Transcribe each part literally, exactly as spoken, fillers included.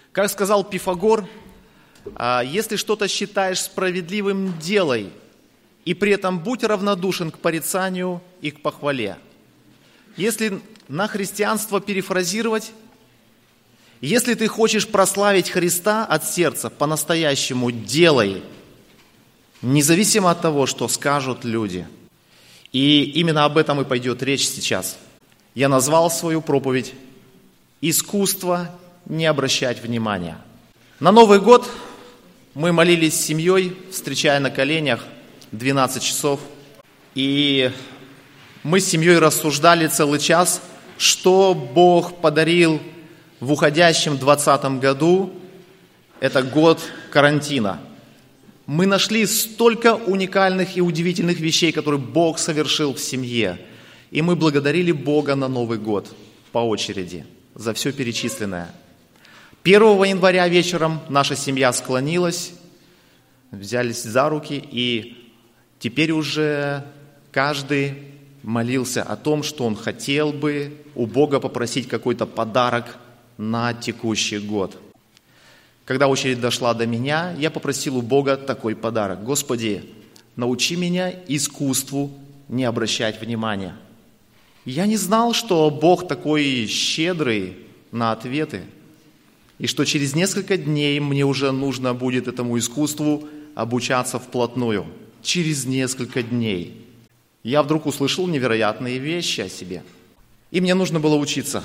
Как сказал Пифагор, если что-то считаешь справедливым, делай, и при этом будь равнодушен к порицанию и к похвале. Если на христианство перефразировать, если ты хочешь прославить Христа от сердца, по-настоящему делай, независимо от того, что скажут люди. И именно об этом и пойдет речь сейчас. Я назвал свою проповедь «Искусство не обращать внимания». На Новый год мы молились с семьей, встречая на коленях двенадцать часов. И мы с семьей рассуждали целый час, что Бог подарил в уходящем двадцатом году. Это год карантина. Мы нашли столько уникальных и удивительных вещей, которые Бог совершил в семье. И мы благодарили Бога на Новый год по очереди за все перечисленное. первого января вечером наша семья склонилась, взялись за руки, и теперь уже каждый молился о том, что он хотел бы у Бога попросить какой-то подарок на текущий год. Когда очередь дошла до меня, я попросил у Бога такой подарок. Господи, научи меня искусству не обращать внимания. Я не знал, что Бог такой щедрый на ответы, и что через несколько дней мне уже нужно будет этому искусству обучаться вплотную. Через несколько дней. Я вдруг услышал невероятные вещи о себе. И мне нужно было учиться.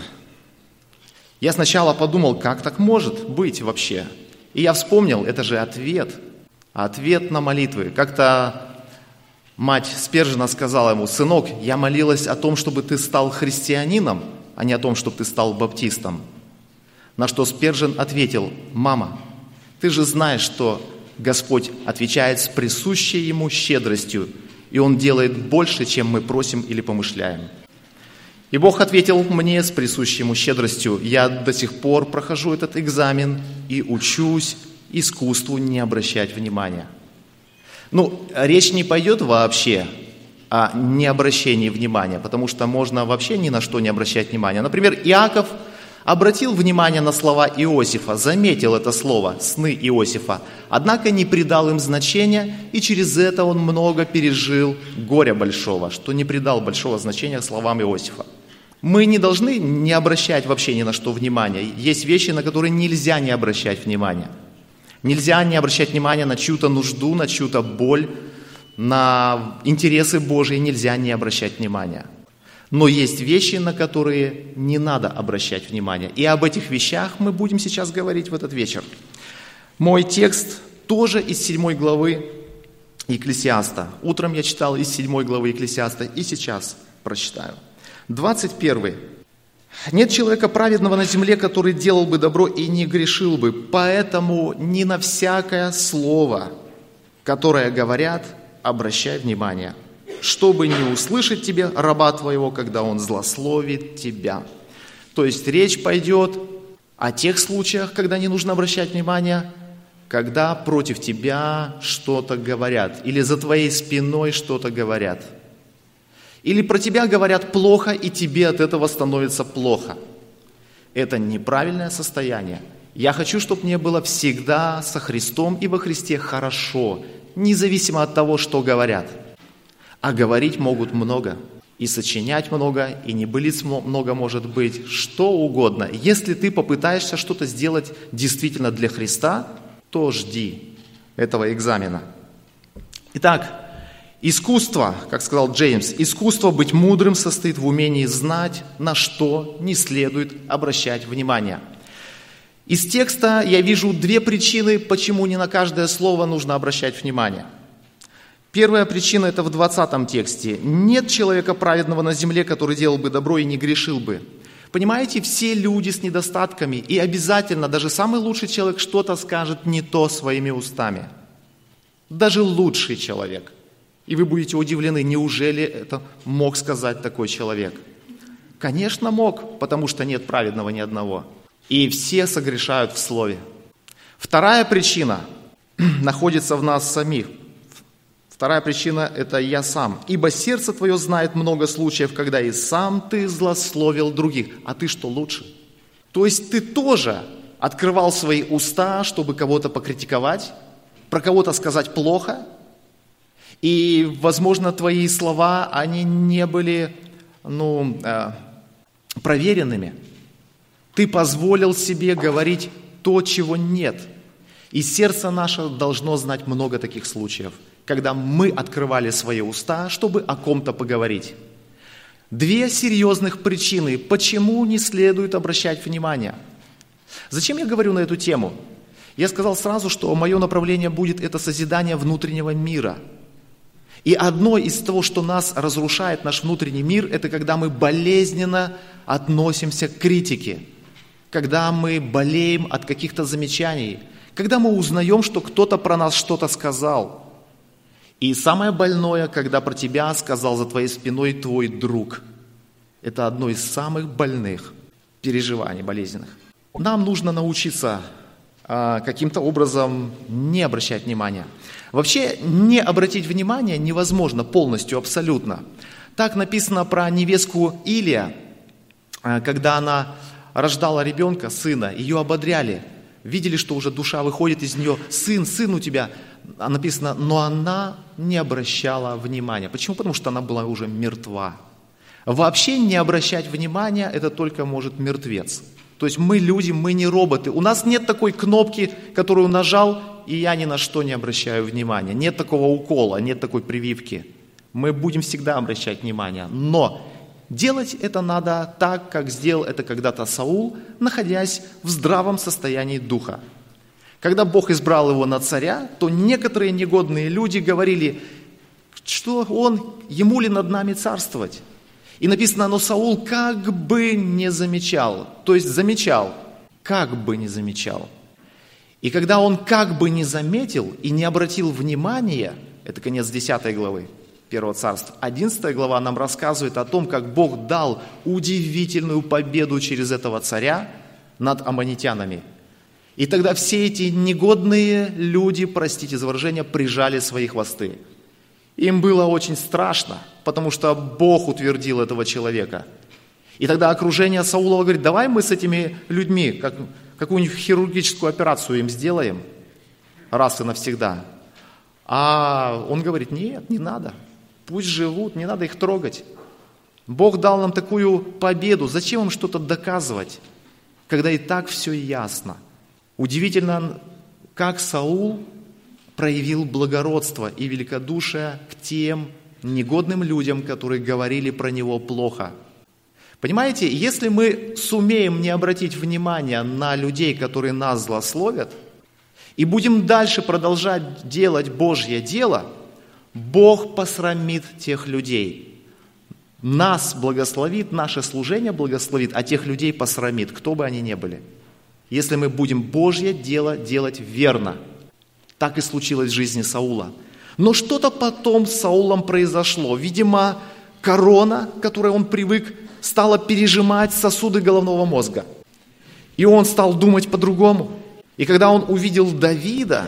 Я сначала подумал, как так может быть вообще? И я вспомнил, это же ответ. Ответ на молитвы. Как-то мать Спержина сказала ему: «Сынок, я молилась о том, чтобы ты стал христианином, а не о том, чтобы ты стал баптистом». На что Спержин ответил: «Мама, ты же знаешь, что Господь отвечает с присущей Ему щедростью, и Он делает больше, чем мы просим или помышляем». И Бог ответил мне с присущей Ему щедростью. Я до сих пор прохожу этот экзамен и учусь искусству не обращать внимания. Ну, речь не пойдет вообще о необращении внимания, потому что можно вообще ни на что не обращать внимания. Например, Иаков обратил внимание на слова Иосифа, заметил это слово, сны Иосифа, однако не придал им значения, и через это он много пережил горя большого, что не придал большого значения словам Иосифа. Мы не должны не обращать вообще ни на что внимания. Есть вещи, на которые нельзя не обращать внимания. Нельзя не обращать внимания на чью-то нужду, на чью-то боль, на интересы Божьи нельзя не обращать внимания. Но есть вещи, на которые не надо обращать внимание. И об этих вещах мы будем сейчас говорить в этот вечер. Мой текст тоже из седьмой главы Екклесиаста. Утром я читал из седьмой главы Екклесиаста, и сейчас прочитаю. двадцать первый. «Нет человека праведного на земле, который делал бы добро и не грешил бы, поэтому ни на всякое слово, которое говорят, обращай внимание, чтобы не услышать тебе, раба твоего, когда он злословит тебя». То есть речь пойдет о тех случаях, когда не нужно обращать внимание, когда против тебя что-то говорят, или за твоей спиной что-то говорят. Или про тебя говорят плохо, и тебе от этого становится плохо. Это неправильное состояние. Я хочу, чтобы мне было всегда со Христом и во Христе хорошо, независимо от того, что говорят. А говорить могут много, и сочинять много, и небылиц много может быть, что угодно. Если ты попытаешься что-то сделать действительно для Христа, то жди этого экзамена. Итак, искусство, как сказал Джеймс, искусство быть мудрым состоит в умении знать, на что не следует обращать внимание. Из текста я вижу две причины, почему не на каждое слово нужно обращать внимание. Первая причина – это в двадцатом тексте. «Нет человека праведного на земле, который делал бы добро и не грешил бы». Понимаете, все люди с недостатками, и обязательно даже самый лучший человек что-то скажет не то своими устами. Даже лучший человек. И вы будете удивлены, неужели это мог сказать такой человек? Конечно, мог, потому что нет праведного ни одного. И все согрешают в слове. Вторая причина находится в нас самих. Вторая причина – это я сам. «Ибо сердце твое знает много случаев, когда и сам ты злословил других». А ты что, лучше? То есть ты тоже открывал свои уста, чтобы кого-то покритиковать, про кого-то сказать плохо. И, возможно, твои слова, они не были ну, проверенными. Ты позволил себе говорить то, чего нет. И сердце наше должно знать много таких случаев, когда мы открывали свои уста, чтобы о ком-то поговорить. Две серьезных причины, почему не следует обращать внимание. Зачем я говорю на эту тему? Я сказал сразу, что мое направление будет это созидание внутреннего мира. И одно из того, что нас разрушает, наш внутренний мир, это когда мы болезненно относимся к критике, когда мы болеем от каких-то замечаний, когда мы узнаем, что кто-то про нас что-то сказал. И самое больное, когда про тебя сказал за твоей спиной твой друг. Это одно из самых больных переживаний, болезненных. Нам нужно научиться а, каким-то образом не обращать внимания. Вообще, не обратить внимание невозможно полностью, абсолютно. Так написано про невестку Илия, когда она рождала ребенка, сына, ее ободряли. Видели, что уже душа выходит из нее. Сын, сын у тебя. А написано, но она не обращала внимания. Почему? Потому что она была уже мертва. Вообще не обращать внимания, это только может мертвец. То есть мы люди, мы не роботы. У нас нет такой кнопки, которую нажал, и я ни на что не обращаю внимания. Нет такого укола, нет такой прививки. Мы будем всегда обращать внимание. Но делать это надо так, как сделал это когда-то Саул, находясь в здравом состоянии духа. Когда Бог избрал его на царя, то некоторые негодные люди говорили, что он, ему ли над нами царствовать? И написано, но Саул как бы не замечал, то есть замечал, как бы не замечал. И когда он как бы не заметил и не обратил внимания, это конец десятой главы первого царства, одиннадцатая глава нам рассказывает о том, как Бог дал удивительную победу через этого царя над аммонитянами. И тогда все эти негодные люди, простите за выражение, прижали свои хвосты. Им было очень страшно, потому что Бог утвердил этого человека. И тогда окружение Саула говорит, давай мы с этими людьми как, какую-нибудь хирургическую операцию им сделаем раз и навсегда. А он говорит, нет, не надо, пусть живут, не надо их трогать. Бог дал нам такую победу, зачем им что-то доказывать, когда и так все ясно. Удивительно, как Саул проявил благородство и великодушие к тем негодным людям, которые говорили про него плохо. Понимаете, если мы сумеем не обратить внимания на людей, которые нас злословят, и будем дальше продолжать делать Божье дело, Бог посрамит тех людей. Нас благословит, наше служение благословит, а тех людей посрамит, кто бы они ни были. Если мы будем Божье дело делать верно. Так и случилось в жизни Саула. Но что-то потом с Саулом произошло. Видимо, корона, к которой он привык, стала пережимать сосуды головного мозга. И он стал думать по-другому. И когда он увидел Давида,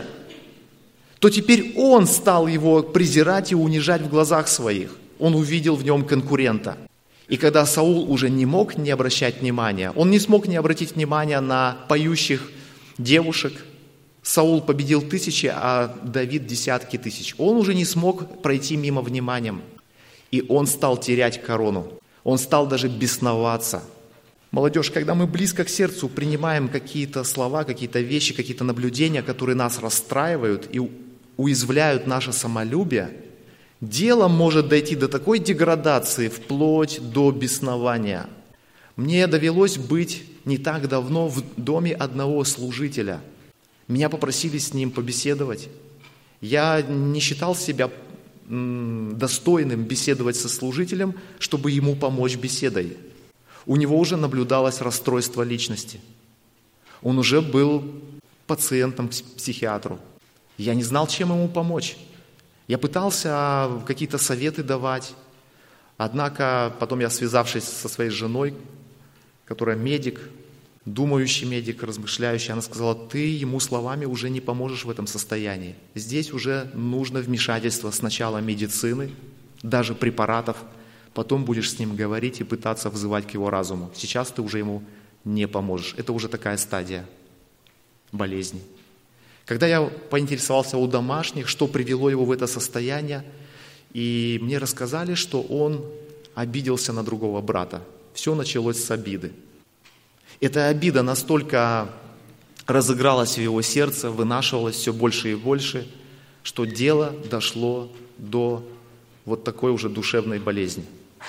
то теперь он стал его презирать и унижать в глазах своих. Он увидел в нем конкурента. И когда Саул уже не мог не обращать внимания, он не смог не обратить внимания на поющих девушек. Саул победил тысячи, а Давид десятки тысяч. Он уже не смог пройти мимо вниманием. И он стал терять корону. Он стал даже бесноваться. Молодежь, когда мы близко к сердцу принимаем какие-то слова, какие-то вещи, какие-то наблюдения, которые нас расстраивают и уязвляют наше самолюбие, дело может дойти до такой деградации, вплоть до беснования. Мне довелось быть не так давно в доме одного служителя. Меня попросили с ним побеседовать. Я не считал себя достойным беседовать со служителем, чтобы ему помочь беседой. У него уже наблюдалось расстройство личности. Он уже был пациентом к психиатру. Я не знал, чем ему помочь. Я пытался какие-то советы давать, однако потом я, связавшись со своей женой, которая медик, думающий медик, размышляющий, она сказала, ты ему словами уже не поможешь в этом состоянии. Здесь уже нужно вмешательство сначала медицины, даже препаратов, потом будешь с ним говорить и пытаться взывать к его разуму. Сейчас ты уже ему не поможешь. Это уже такая стадия. болезни. Когда я поинтересовался у домашних, что привело его в это состояние, и мне рассказали, что он обиделся на другого брата. Все началось с обиды. Эта обида настолько разыгралась в его сердце, вынашивалась все больше и больше, что дело дошло до вот такой уже душевной болезни.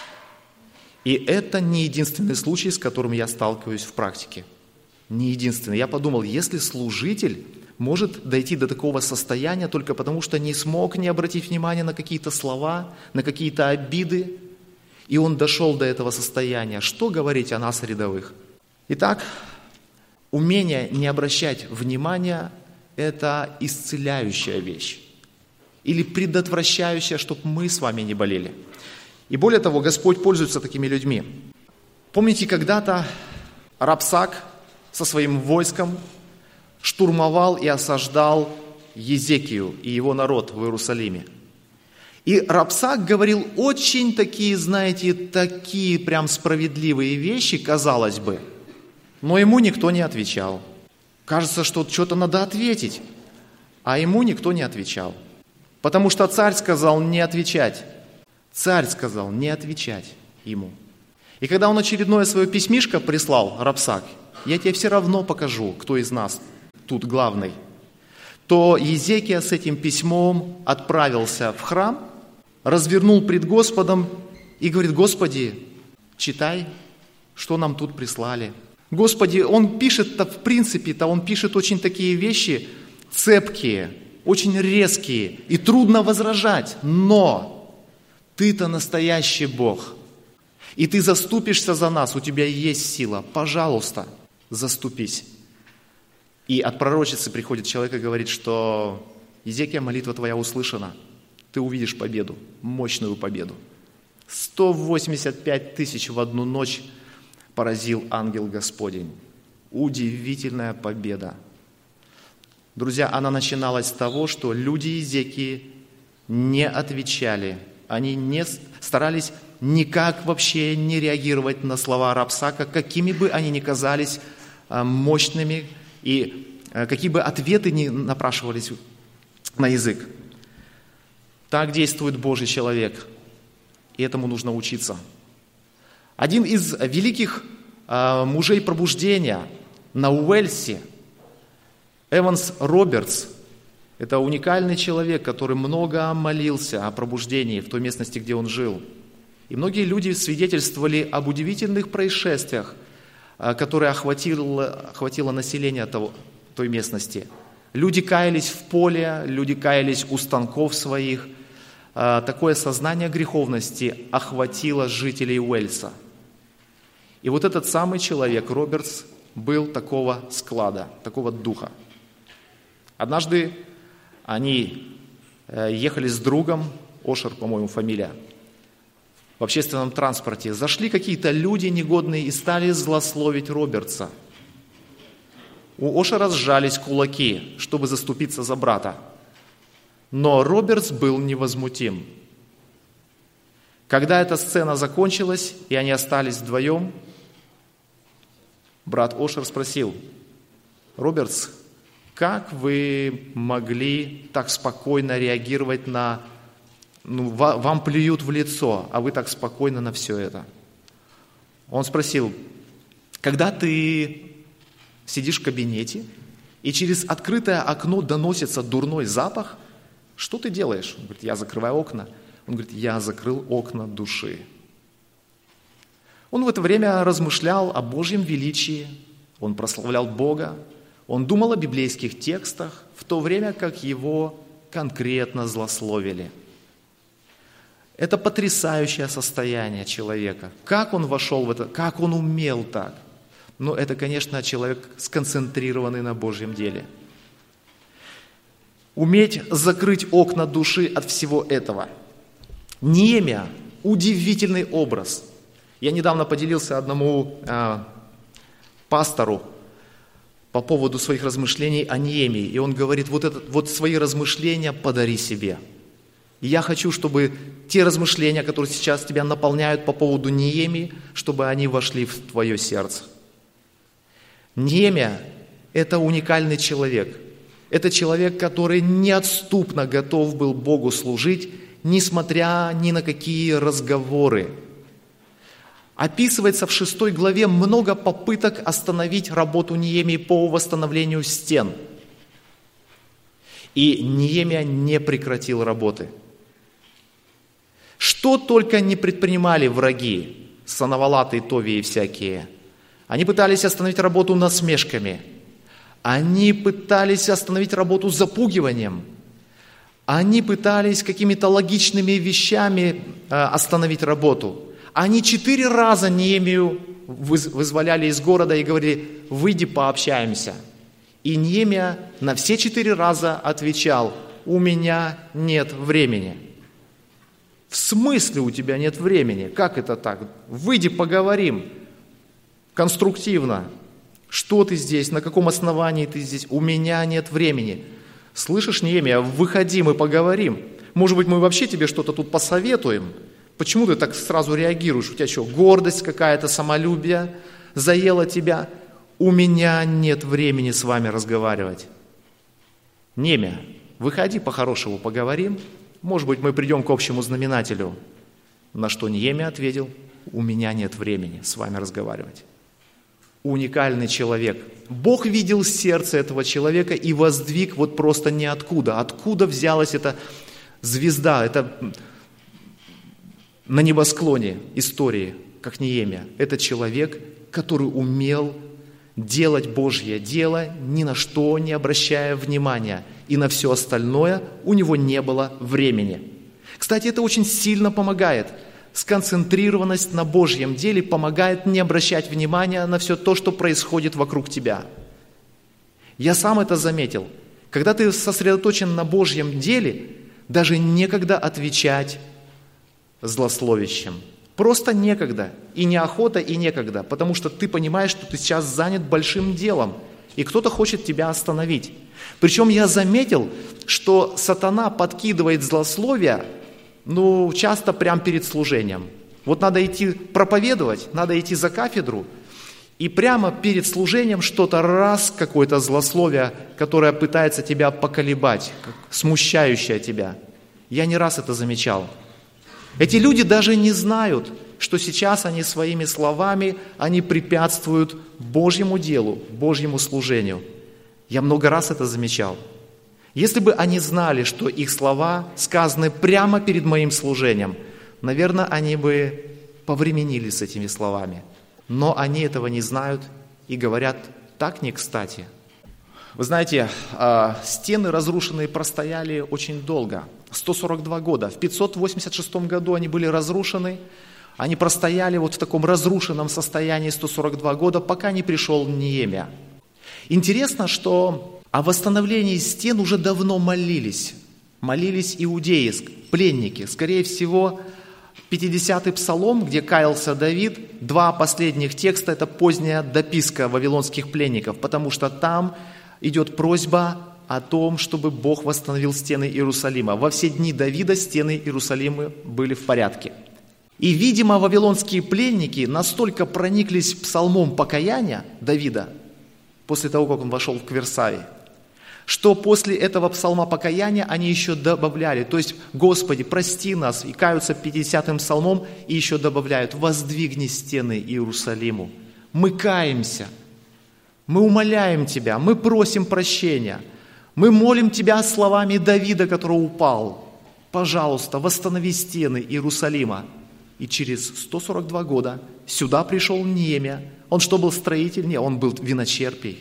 И это не единственный случай, с которым я сталкиваюсь в практике. Не единственный. Я подумал, если служитель может дойти до такого состояния только потому, что не смог не обратить внимания на какие-то слова, на какие-то обиды, и он дошел до этого состояния, что говорить о нас, рядовых? Итак, умение не обращать внимания – это исцеляющая вещь или предотвращающая, чтобы мы с вами не болели. И более того, Господь пользуется такими людьми. Помните, когда-то Рапсак со своим войском штурмовал и осаждал Езекию и его народ в Иерусалиме. И Рапсак говорил очень такие, знаете, такие прям справедливые вещи, казалось бы, но ему никто не отвечал. Кажется, что что-то надо ответить, а ему никто не отвечал. Потому что царь сказал не отвечать. Царь сказал не отвечать ему. И когда он очередное свое письмишко прислал, Рапсак, я тебе все равно покажу, кто из нас тут главный, то Езекия с этим письмом отправился в храм, развернул пред Господом и говорит: Господи, читай, что нам тут прислали. Господи, он пишет-то в принципе-то, он пишет очень такие вещи цепкие, очень резкие, и трудно возражать, но ты-то настоящий Бог, и ты заступишься за нас, у тебя есть сила, пожалуйста, заступись. И от пророчицы приходит человек и говорит, что Езекия, молитва твоя услышана, ты увидишь победу, мощную победу. сто восемьдесят пять тысяч в одну ночь поразил ангел Господень. Удивительная победа. Друзья, она начиналась с того, что люди Езекии не отвечали, они не старались никак вообще не реагировать на слова Рапсака, какими бы они ни казались мощными, и какие бы ответы ни напрашивались на язык. Так действует Божий человек, и этому нужно учиться. Один из великих э, мужей пробуждения на Уэльсе, Эванс Робертс, это уникальный человек, который много молился о пробуждении в той местности, где он жил. И многие люди свидетельствовали об удивительных происшествиях, которое охватило, охватило население того, той местности. Люди каялись в поле, люди каялись у станков своих. Такое сознание греховности охватило жителей Уэльса. И вот этот самый человек, Робертс, был такого склада, такого духа. Однажды они ехали с другом, Ошер, по-моему, фамилия, в общественном транспорте. Зашли какие-то люди негодные и стали злословить Робертса. У Ошера сжались кулаки, чтобы заступиться за брата. Но Робертс был невозмутим. Когда эта сцена закончилась, и они остались вдвоем, брат Ошер спросил: Робертс, как вы могли так спокойно реагировать на... Ну, вам плюют в лицо, а вы так спокойно на все это? Он спросил: когда ты сидишь в кабинете, и через открытое окно доносится дурной запах, что ты делаешь? Он говорит: я закрываю окна. Он говорит: я закрыл окна души. Он в это время размышлял о Божьем величии, он прославлял Бога, он думал о библейских текстах, в то время как его конкретно злословили. Это потрясающее состояние человека. Как он вошел в это, как он умел так? Но это, конечно, человек, сконцентрированный на Божьем деле. Уметь закрыть окна души от всего этого. Неемия – удивительный образ. Я недавно поделился одному э, пастору по поводу своих размышлений о Неемии. И он говорит: вот, это, вот свои размышления подари себе. И я хочу, чтобы те размышления, которые сейчас тебя наполняют по поводу Неемии, чтобы они вошли в твое сердце. Неемия – это уникальный человек. Это человек, который неотступно готов был Богу служить, несмотря ни на какие разговоры. Описывается в шестой главе много попыток остановить работу Неемии по восстановлению стен. И Неемия не прекратил работы. Что только не предпринимали враги, Санавалаты, Товии всякие. Они пытались остановить работу насмешками. Они пытались остановить работу запугиванием. Они пытались какими-то логичными вещами остановить работу. Они четыре раза Неемию вызволяли из города и говорили: выйди, пообщаемся. И Неемия на все четыре раза отвечал: у меня нет времени. В смысле у тебя нет времени? Как это так? Выйди, поговорим конструктивно. Что ты здесь? На каком основании ты здесь? У меня нет времени. Слышишь, Неемия, выходи, мы поговорим. Может быть, мы вообще тебе что-то тут посоветуем? Почему ты так сразу реагируешь? У тебя что, гордость какая-то, самолюбие заело тебя? У меня нет времени с вами разговаривать. Неемия, выходи, по-хорошему поговорим. Может быть, мы придем к общему знаменателю. На что Неемия ответил: у меня нет времени с вами разговаривать. Уникальный человек. Бог видел сердце этого человека и воздвиг вот просто ниоткуда. Откуда взялась эта звезда, это на небосклоне истории, как Неемия. Это человек, который умел делать Божье дело, ни на что не обращая внимания. И на все остальное у него не было времени. Кстати, это очень сильно помогает. Сконцентрированность на Божьем деле помогает не обращать внимания на все то, что происходит вокруг тебя. Я сам это заметил. Когда ты сосредоточен на Божьем деле, даже некогда отвечать злословящим. Просто некогда. И неохота, и некогда. Потому что ты понимаешь, что ты сейчас занят большим делом. И кто-то хочет тебя остановить. Причем я заметил, что сатана подкидывает злословие, ну, часто прямо перед служением. Вот надо идти проповедовать, надо идти за кафедру, и прямо перед служением что-то раз, какое-то злословие, которое пытается тебя поколебать, смущающее тебя. Я не раз это замечал. Эти люди даже не знают, что сейчас они своими словами, они препятствуют Божьему делу, Божьему служению. Я много раз это замечал. Если бы они знали, что их слова сказаны прямо перед моим служением, наверное, они бы повременили с этими словами. Но они этого не знают и говорят так не кстати. Вы знаете, стены разрушенные простояли очень долго, сто сорок два года. В пятьсот восемьдесят шестом году они были разрушены. Они простояли вот в таком разрушенном состоянии сто сорок два года, пока не пришел Неемия. Интересно, что о восстановлении стен уже давно молились. Молились иудеи, пленники. Скорее всего, пятидесятый псалом, где каялся Давид, два последних текста – это поздняя дописка вавилонских пленников, потому что там идет просьба о том, чтобы Бог восстановил стены Иерусалима. Во все дни Давида стены Иерусалима были в порядке. И, видимо, вавилонские пленники настолько прониклись псалмом покаяния Давида, после того, как он вошел в Версаве, что после этого псалма покаяния они еще добавляли, то есть «Господи, прости нас», и каются пятидесятым псалмом, и еще добавляют «Воздвигни стены Иерусалиму». Мы каемся, мы умоляем Тебя, мы просим прощения, мы молим Тебя словами Давида, который упал. Пожалуйста, восстанови стены Иерусалима. И через сто сорок два года сюда пришел Неемия. Он что, был строитель? Нет, он был виночерпий.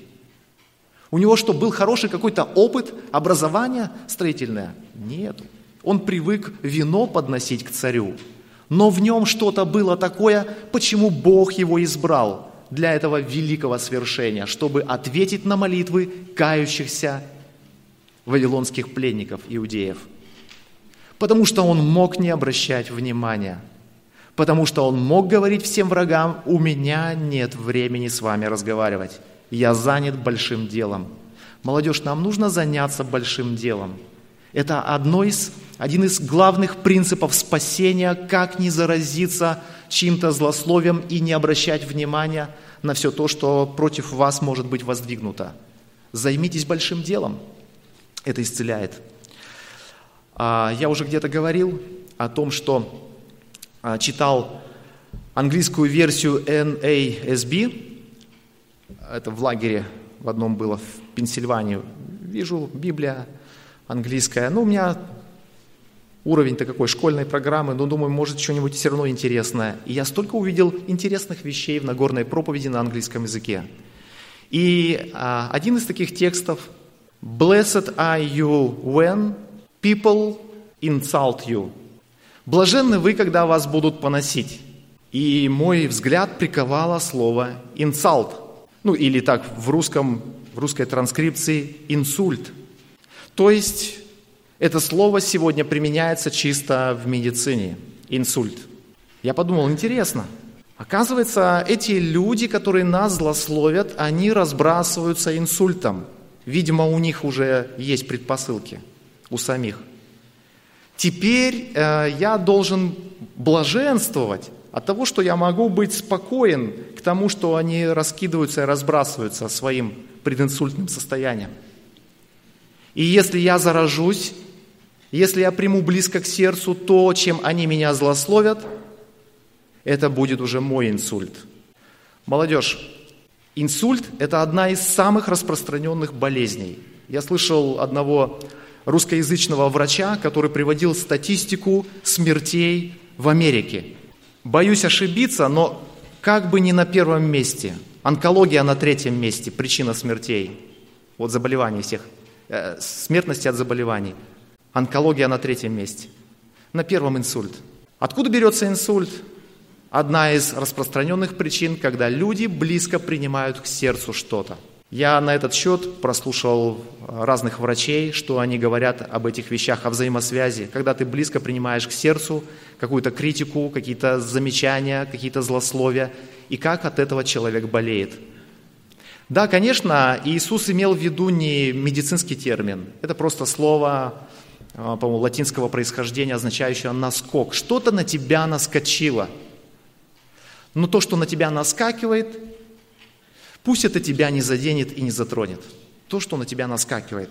У него что, был хороший какой-то опыт, образование строительное? Нет. Он привык вино подносить к царю. Но в нем что-то было такое, почему Бог его избрал для этого великого свершения, чтобы ответить на молитвы кающихся вавилонских пленников, иудеев. Потому что он мог не обращать внимания. Потому что он мог говорить всем врагам: «У меня нет времени с вами разговаривать. Я занят большим делом». Молодежь, нам нужно заняться большим делом. Это одно из, один из главных принципов спасения, как не заразиться чьим-то злословием и не обращать внимания на все то, что против вас может быть воздвигнуто. Займитесь большим делом. Это исцеляет. Я уже где-то говорил о том, что читал английскую версию эн эй эс би. Это в лагере в одном было, в Пенсильвании. Вижу, Библия английская. Ну, у меня уровень-то какой, школьной программы, но думаю, может, что-нибудь все равно интересное. И я столько увидел интересных вещей в Нагорной проповеди на английском языке. И а, один из таких текстов: «Blessed are you when people insult you». «Блаженны вы, когда вас будут поносить». И мой взгляд приковало слово «insult». Ну, или так в русском, в русской транскрипции «инсульт». То есть это слово сегодня применяется чисто в медицине. Инсульт. Я подумал, интересно. Оказывается, эти люди, которые нас злословят, они разбрасываются инсультом. Видимо, у них уже есть предпосылки, у самих. Теперь э, я должен блаженствовать от того, что я могу быть спокоен к тому, что они раскидываются и разбрасываются своим прединсультным состоянием. И если я заражусь, если я приму близко к сердцу то, чем они меня злословят, это будет уже мой инсульт. Молодежь, инсульт – это одна из самых распространенных болезней. Я слышал одного русскоязычного врача, который приводил статистику смертей в Америке. Боюсь ошибиться, но как бы не на первом месте. Онкология на третьем месте, причина смертей. Вот заболеваний всех, э, смертности от заболеваний. Онкология на третьем месте. На первом инсульт. Откуда берется инсульт? Одна из распространенных причин, когда люди близко принимают к сердцу что-то. Я на этот счет прослушал разных врачей, что они говорят об этих вещах, о взаимосвязи. Когда ты близко принимаешь к сердцу какую-то критику, какие-то замечания, какие-то злословия, и как от этого человек болеет. Да, конечно, Иисус имел в виду не медицинский термин. Это просто слово, по-моему, латинского происхождения, означающее «наскок». Что-то на тебя наскочило. Но то, что на тебя наскакивает, пусть это тебя не заденет и не затронет. То, что на тебя наскакивает.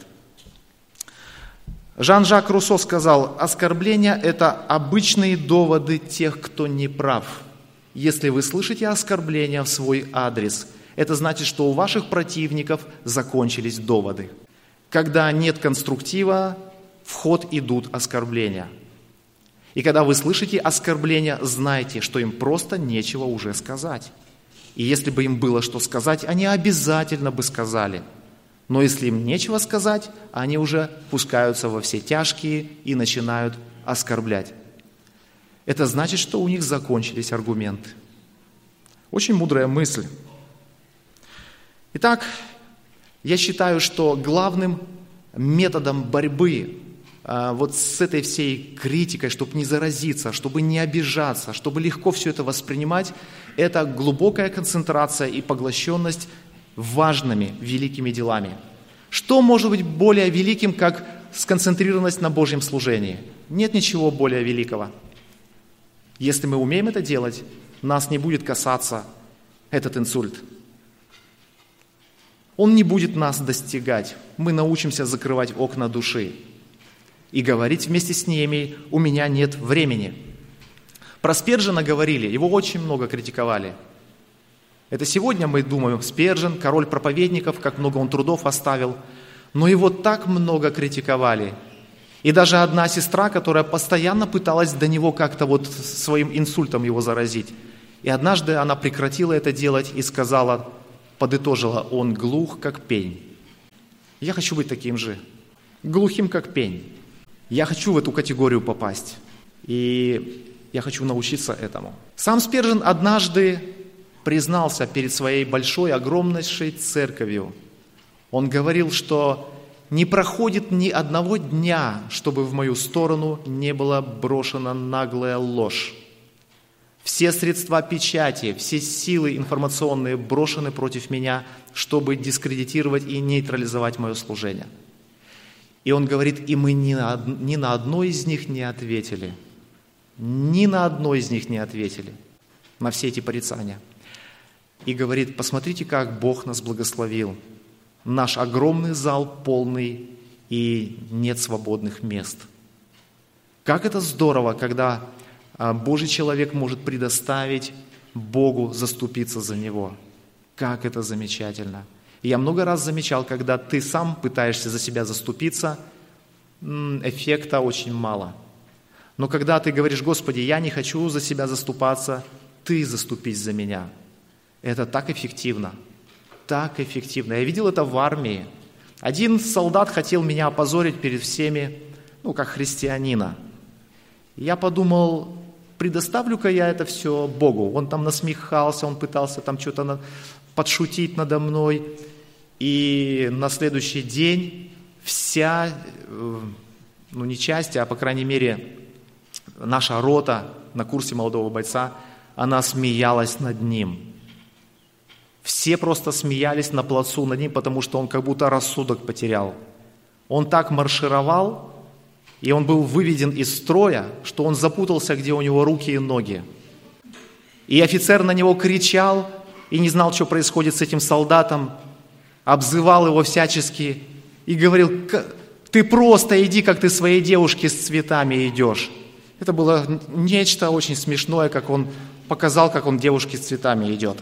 Жан-Жак Руссо сказал: оскорбления – это обычные доводы тех, кто не прав. Если вы слышите оскорбления в свой адрес, это значит, что у ваших противников закончились доводы. Когда нет конструктива, в ход идут оскорбления. И когда вы слышите оскорбления, знайте, что им просто нечего уже сказать. И если бы им было что сказать, они обязательно бы сказали. Но если им нечего сказать, они уже пускаются во все тяжкие и начинают оскорблять. Это значит, что у них закончились аргументы. Очень мудрая мысль. Итак, я считаю, что главным методом борьбы вот с этой всей критикой, чтобы не заразиться, чтобы не обижаться, чтобы легко все это воспринимать, это глубокая концентрация и поглощенность важными, великими делами. Что может быть более великим, как сконцентрированность на Божьем служении? Нет ничего более великого. Если мы умеем это делать, нас не будет касаться этот инсульт. Он не будет нас достигать. Мы научимся закрывать окна души и говорить вместе с ними: «У меня нет времени». Про Спержена говорили, его очень много критиковали. Это сегодня мы думаем: Спержен, король проповедников, как много он трудов оставил. Но его так много критиковали. И даже одна сестра, которая постоянно пыталась до него как-то вот своим инсультом его заразить. И однажды она прекратила это делать и сказала, подытожила: он глух, как пень. Я хочу быть таким же, глухим, как пень. Я хочу в эту категорию попасть. И я хочу научиться этому. Сам Спержен однажды признался перед своей большой, огромнейшей церковью. Он говорил, что не проходит ни одного дня, чтобы в мою сторону не была брошена наглая ложь. Все средства печати, все силы информационные брошены против меня, чтобы дискредитировать и нейтрализовать мое служение. И он говорит, и мы ни на, ни на одно из них не ответили. Ни на одно из них не ответили на все эти порицания. И говорит, посмотрите, как Бог нас благословил. наш огромный зал полный и нет свободных мест. Как это здорово, когда Божий человек может предоставить Богу заступиться за него. Как это замечательно. И я много раз замечал, когда ты сам пытаешься за себя заступиться, эффекта очень мало. Но когда ты говоришь: Господи, я не хочу за себя заступаться, Ты заступись за меня. Это так эффективно. Так эффективно. Я видел это в армии. Один солдат хотел меня опозорить перед всеми, ну, как христианина. Я подумал, предоставлю-ка я это все Богу. Он там насмехался, он пытался там что-то подшутить надо мной. И на следующий день вся, ну не часть, а по крайней мере наша рота на курсе молодого бойца, она смеялась над ним. Все просто смеялись на плацу над ним, потому что он как будто рассудок потерял. Он так маршировал, и он был выведен из строя, что он запутался, где у него руки и ноги. И офицер на него кричал и не знал, что происходит с этим солдатом, обзывал его всячески и говорил: ты просто иди, как ты своей девушке с цветами идешь. Это было нечто очень смешное, как он показал, как он девушке с цветами идет.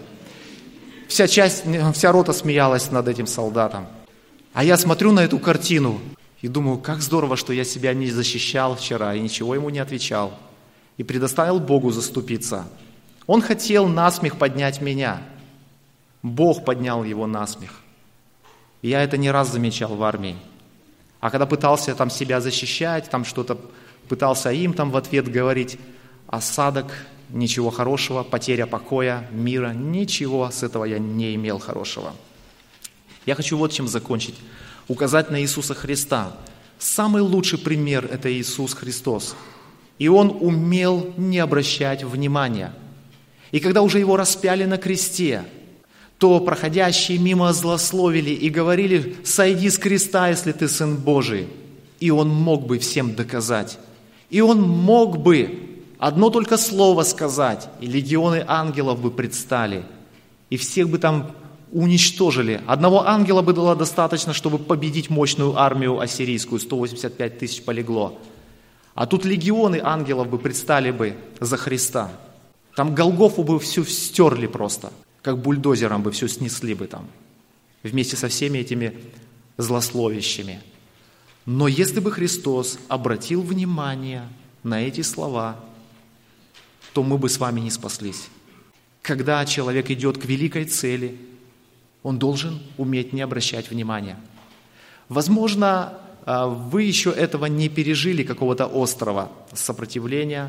Вся часть, вся рота смеялась над этим солдатом. А я смотрю на эту картину и думаю, как здорово, что я себя не защищал вчера и ничего ему не отвечал. И предоставил Богу заступиться. Он хотел насмех поднять меня. Бог поднял его насмех. И я это не раз замечал в армии. А когда пытался там себя защищать, там что-то пытался им там в ответ говорить, осадок, ничего хорошего, потеря покоя, мира, ничего с этого я не имел хорошего. Я хочу вот чем закончить. Указать на Иисуса Христа. Самый лучший пример – это Иисус Христос. И Он умел не обращать внимания. И когда уже Его распяли на кресте, то проходящие мимо злословили и говорили: «Сойди с креста, если ты Сын Божий». И Он мог бы всем доказать. И Он мог бы одно только слово сказать, и легионы ангелов бы предстали, и всех бы там уничтожили. Одного ангела бы было достаточно, чтобы победить мощную армию ассирийскую, сто восемьдесят пять тысяч полегло. А тут легионы ангелов бы предстали бы за Христа. Там Голгофу бы всю стерли просто, как бульдозером бы все снесли бы там, вместе со всеми этими злословящими. Но если бы Христос обратил внимание на эти слова, то мы бы с вами не спаслись. Когда человек идет к великой цели, он должен уметь не обращать внимания. Возможно, вы еще этого не пережили, какого-то острого сопротивления,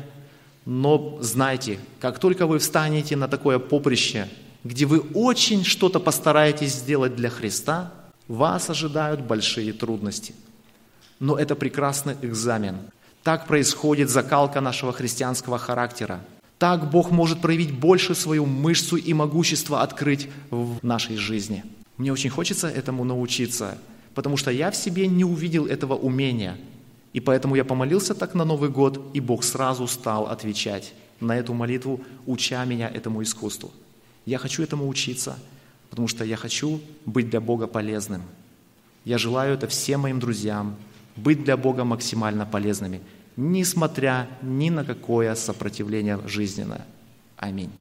но знайте, как только вы встанете на такое поприще, где вы очень что-то постараетесь сделать для Христа, вас ожидают большие трудности. Но это прекрасный экзамен. Так происходит закалка нашего христианского характера. Так Бог может проявить больше свою мышцу и могущество открыть в нашей жизни. Мне очень хочется этому научиться, потому что я в себе не увидел этого умения. И поэтому я помолился так на Новый год, и Бог сразу стал отвечать на эту молитву, уча меня этому искусству. Я хочу этому учиться, потому что я хочу быть для Бога полезным. Я желаю это всем моим друзьям, быть для Бога максимально полезными, несмотря ни на какое сопротивление жизненное. Аминь.